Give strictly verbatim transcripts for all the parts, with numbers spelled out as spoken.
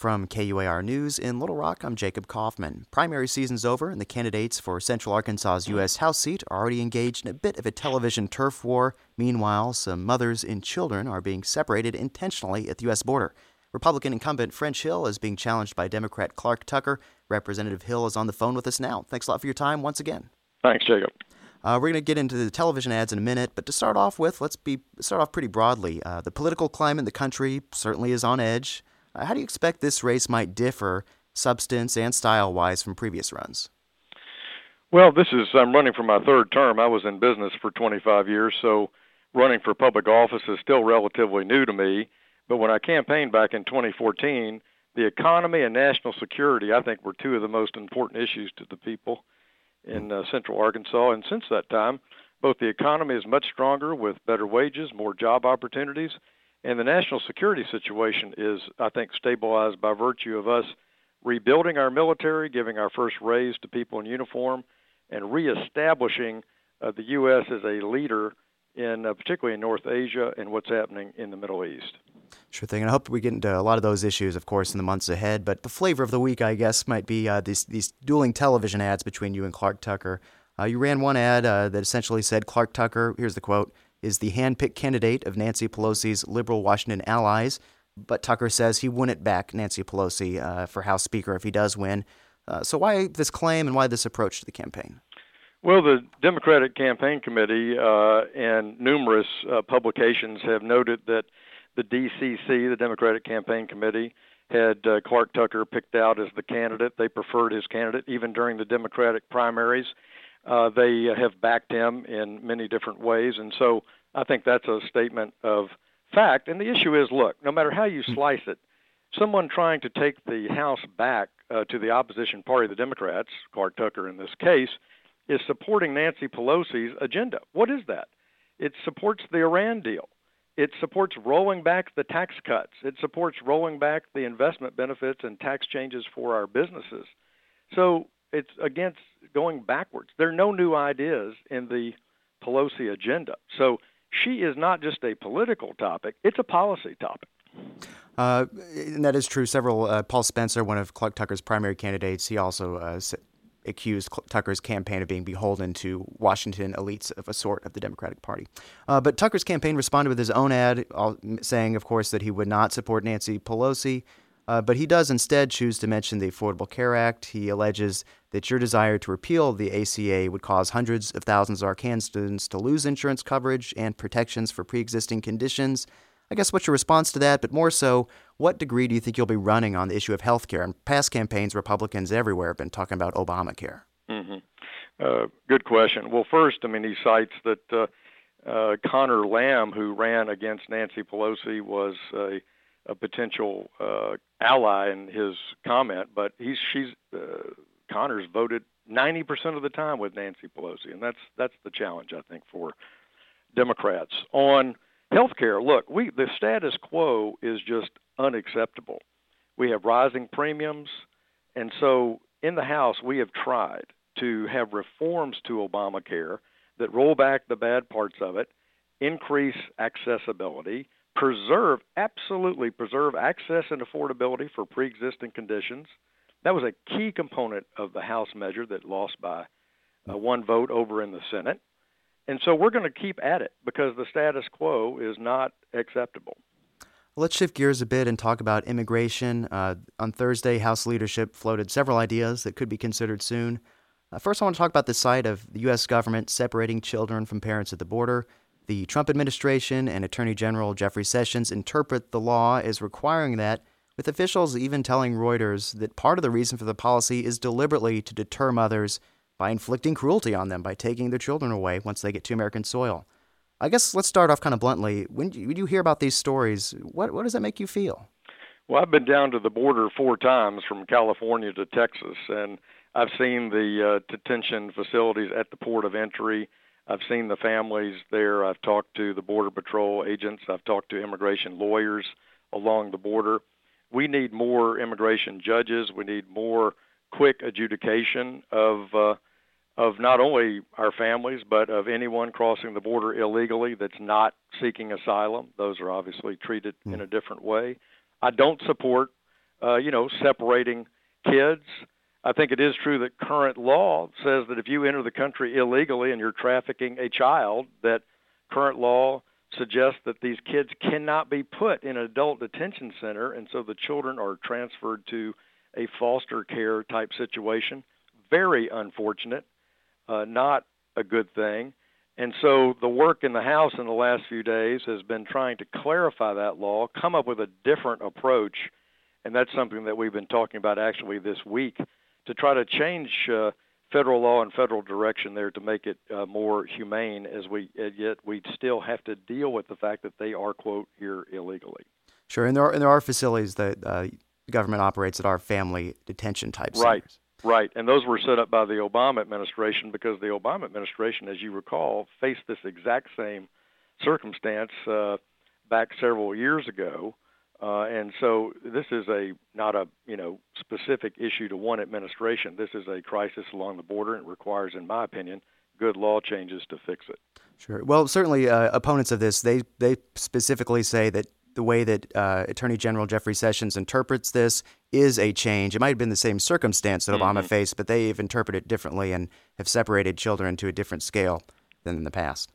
From K U A R News in Little Rock, I'm Jacob Kaufman. Primary season's over, and the candidates for Central Arkansas's U S House seat are already engaged in a bit of a television turf war. Meanwhile, some mothers and children are being separated intentionally at the U S border. Republican incumbent French Hill is being challenged by Democrat Clark Tucker. Representative Hill is on the phone with us now. Thanks a lot for your time once again. Thanks, Jacob. Uh, we're going to get into the television ads in a minute, but to start off with, let's be start off pretty broadly. Uh, the political climate in the country certainly is on edge. Uh, how do you expect this race might differ, substance and style-wise, from previous runs? Well, this is, I'm running for my third term. I was in business for twenty-five years, so running for public office is still relatively new to me. But when I campaigned back in twenty fourteen, the economy and national security, I think, were two of the most important issues to the people in uh, Central Arkansas. And since that time, both the economy is much stronger with better wages, more job opportunities, and the national security situation is, I think, stabilized by virtue of us rebuilding our military, giving our first raise to people in uniform, and reestablishing uh, the U S as a leader in uh, particularly in North Asia and what's happening in the Middle East. Sure thing. And I hope we get into a lot of those issues, of course, in the months ahead. But the flavor of the week, I guess, might be uh, these, these dueling television ads between you and Clark Tucker. Uh, you ran one ad uh, that essentially said Clark Tucker, here's the quote, is the hand-picked candidate of Nancy Pelosi's liberal Washington allies. But Tucker says he wouldn't back Nancy Pelosi uh, for House Speaker if he does win. Uh, so why this claim and why this approach to the campaign? Well, the Democratic Campaign Committee uh, and numerous uh, publications have noted that the D C C, the Democratic Campaign Committee, had uh, Clark Tucker picked out as the candidate. They preferred his candidate even during the Democratic primaries. Uh, they have backed him in many different ways, and so I think that's a statement of fact. And the issue is, look, no matter how you slice it, someone trying to take the House back uh, to the opposition party, the Democrats, Clark Tucker in this case, is supporting Nancy Pelosi's agenda. What is that? It supports the Iran deal. It supports rolling back the tax cuts. It supports rolling back the investment benefits and tax changes for our businesses. So it's against going backwards. There are no new ideas in the Pelosi agenda. So she is not just a political topic, it's a policy topic. Uh, and that is true. Several, uh, Paul Spencer, one of Clark Tucker's primary candidates, he also uh, accused Tucker's campaign of being beholden to Washington elites of a sort of the Democratic Party. Uh, but Tucker's campaign responded with his own ad, all, saying, of course, that he would not support Nancy Pelosi. Uh, but he does instead choose to mention the Affordable Care Act. He alleges that your desire to repeal the A C A would cause hundreds of thousands of Arkansans to lose insurance coverage and protections for pre-existing conditions. I guess what's your response to that? But more so, what degree do you think you'll be running on the issue of health care? In past campaigns, Republicans everywhere have been talking about Obamacare. Mm-hmm. Uh, good question. Well, first, I mean, he cites that uh, uh, Connor Lamb, who ran against Nancy Pelosi, was a, a potential uh, ally in his comment, but he's she's uh, Connor's voted ninety percent of the time with Nancy Pelosi, and that's that's the challenge, I think, for Democrats. On healthcare, look, we the status quo is just unacceptable. We have rising premiums, and so in the House we have tried to have reforms to Obamacare that roll back the bad parts of it, increase accessibility, preserve, absolutely preserve access and affordability for pre-existing conditions. That was a key component of the House measure that lost by uh, one vote over in the Senate. And so we're going to keep at it because the status quo is not acceptable. Let's shift gears a bit and talk about immigration. Uh, on Thursday, House leadership floated several ideas that could be considered soon. Uh, first, I want to talk about the side of the U S government separating children from parents at the border. The Trump administration and Attorney General Jeffrey Sessions interpret the law as requiring that, with officials even telling Reuters that part of the reason for the policy is deliberately to deter mothers by inflicting cruelty on them by taking their children away once they get to American soil. I guess let's start off kind of bluntly. When you, when you hear about these stories, what, what does that make you feel? Well, I've been down to the border four times from California to Texas, and I've seen the uh, detention facilities at the port of entry. I've seen the families there. I've talked to the Border Patrol agents. I've talked to immigration lawyers along the border. We need more immigration judges. We need more quick adjudication of uh, of not only our families, but of anyone crossing the border illegally that's not seeking asylum. Those are obviously treated mm. in a different way. I don't support uh, you know, separating kids. I think it is true that current law says that if you enter the country illegally and you're trafficking a child, that current law suggests that these kids cannot be put in an adult detention center, and so the children are transferred to a foster care type situation. Very unfortunate, uh, not a good thing. And so the work in the House in the last few days has been trying to clarify that law, come up with a different approach, and that's something that we've been talking about actually this week, to try to change uh, federal law and federal direction there to make it uh, more humane, as we yet we still have to deal with the fact that they are, quote, here illegally. Sure, and there are, and there are facilities that uh, the government operates that are family detention type centers. Right. Right, and those were set up by the Obama administration because the Obama administration, as you recall, faced this exact same circumstance uh, back several years ago, uh, and so this is a not a you know specific issue to one administration. This is a crisis along the border, and it requires, in my opinion, good law changes to fix it. Sure. Well, certainly uh, opponents of this, they they specifically say that the way that uh, Attorney General Jeffrey Sessions interprets this is a change. It might have been the same circumstance that Obama mm-hmm. faced, but they've interpreted it differently and have separated children to a different scale than in the past.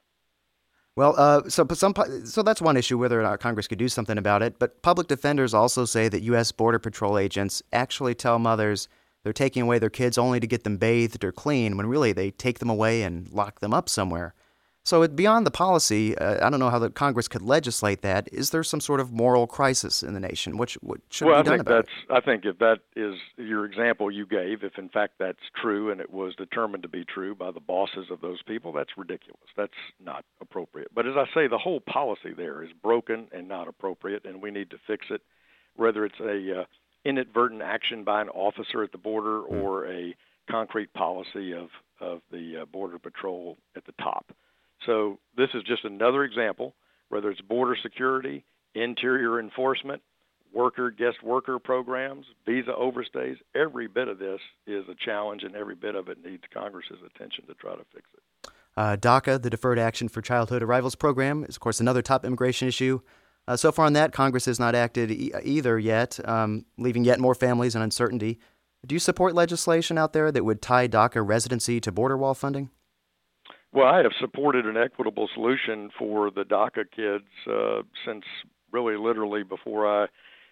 Well, uh, so some so that's one issue, whether or not Congress could do something about it. But public defenders also say that U S Border Patrol agents actually tell mothers they're taking away their kids only to get them bathed or clean, when really they take them away and lock them up somewhere. So beyond the policy, uh, I don't know how the Congress could legislate that. Is there some sort of moral crisis in the nation? What, what should well, be done I think about that's, it? I think if that is your example you gave, if in fact that's true and it was determined to be true by the bosses of those people, that's ridiculous. That's not appropriate. But as I say, the whole policy there is broken and not appropriate, and we need to fix it, whether it's a uh, inadvertent action by an officer at the border mm. or a concrete policy of, of the uh, Border Patrol at the top. So this is just another example, whether it's border security, interior enforcement, worker, guest worker programs, visa overstays, every bit of this is a challenge, and every bit of it needs Congress's attention to try to fix it. Uh, DACA, the Deferred Action for Childhood Arrivals Program, is, of course, another top immigration issue. Uh, so far on that, Congress has not acted e- either yet, um, leaving yet more families in uncertainty. Do you support legislation out there that would tie DACA residency to border wall funding? Well, I have supported an equitable solution for the DACA kids uh, since really literally before I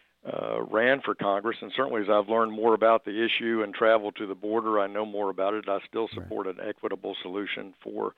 uh, ran for Congress, and certainly as I've learned more about the issue and traveled to the border, I know more about it. I still support right. an equitable solution for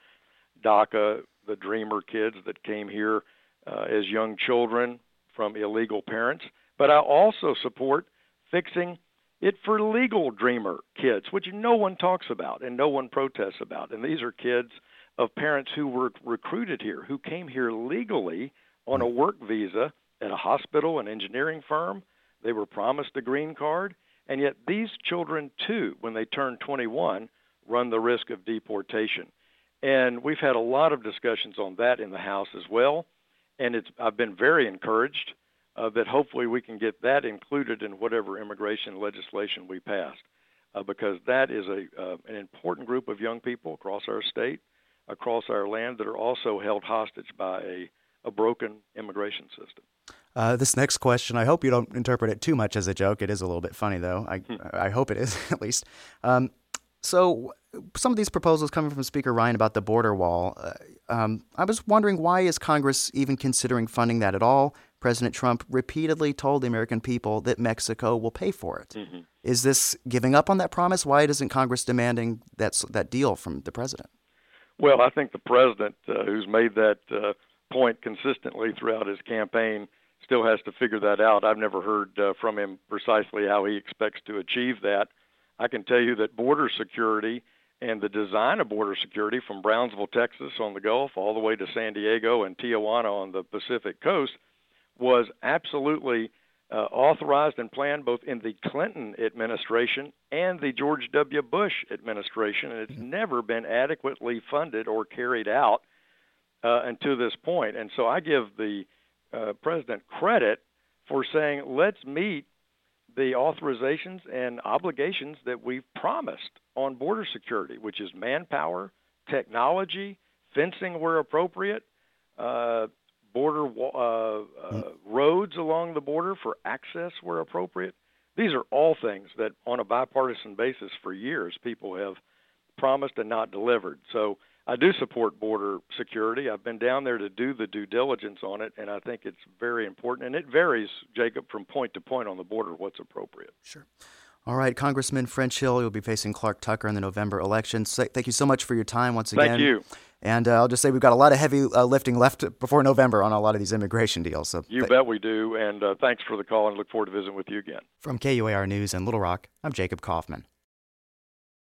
DACA, the Dreamer kids that came here uh, as young children from illegal parents. But I also support fixing it for legal Dreamer kids, which no one talks about and no one protests about. And these are kids of parents who were recruited here, who came here legally on a work visa at a hospital, an engineering firm. They were promised a green card, and yet these children, too, when they turn twenty-one, run the risk of deportation. And we've had a lot of discussions on that in the House as well, and it's I've been very encouraged uh, that hopefully we can get that included in whatever immigration legislation we pass, uh, because that is a uh, an important group of young people across our state, across our land, that are also held hostage by a, a broken immigration system. Uh, this next question, I hope you don't interpret it too much as a joke. It is a little bit funny, though. I, hmm. I hope it is, at least. Um, so some of these proposals coming from Speaker Ryan about the border wall, uh, um, I was wondering, why is Congress even considering funding that at all? President Trump repeatedly told the American people that Mexico will pay for it. Mm-hmm. Is this giving up on that promise? Why isn't Congress demanding that, that deal from the president? Well, I think the president, uh, who's made that uh, point consistently throughout his campaign, still has to figure that out. I've never heard uh, from him precisely how he expects to achieve that. I can tell you that border security and the design of border security from Brownsville, Texas on the Gulf, all the way to San Diego and Tijuana on the Pacific coast was absolutely uh, authorized and planned both in the Clinton administration and the George W. Bush administration, and it's never been adequately funded or carried out uh, until this point. And so I give the uh, president credit for saying, let's meet the authorizations and obligations that we've promised on border security, which is manpower, technology, fencing where appropriate, uh, border uh, uh, roads along the border for access where appropriate. These are all things that on a bipartisan basis for years people have promised and not delivered. So I do support border security. I've been down there to do the due diligence on it, and I think it's very important. And it varies, Jacob, from point to point on the border what's appropriate. Sure. All right, Congressman French Hill, you'll be facing Clark Tucker in the November election. So thank you so much for your time once again. Thank you. And uh, I'll just say we've got a lot of heavy uh, lifting left before November on a lot of these immigration deals. So you th- bet we do. And uh, thanks for the call, and look forward to visiting with you again. From K U A R News in Little Rock, I'm Jacob Kaufman.